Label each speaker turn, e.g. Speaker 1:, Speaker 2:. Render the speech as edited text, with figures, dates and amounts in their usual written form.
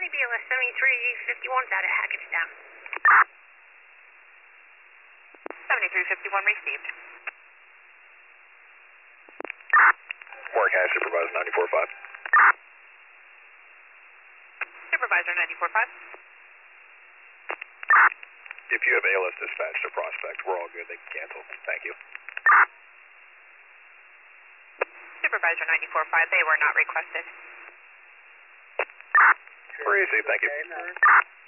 Speaker 1: County BLS 7351's out of Hackettstown.
Speaker 2: 7351 received.
Speaker 3: Warren County Supervisor 94.5.
Speaker 2: Supervisor 94.5.
Speaker 3: If you have ALS dispatch to Prospect, we're all good. They can cancel. Thank you.
Speaker 2: Supervisor 94.5, they were not requested.
Speaker 3: Received. Thank you.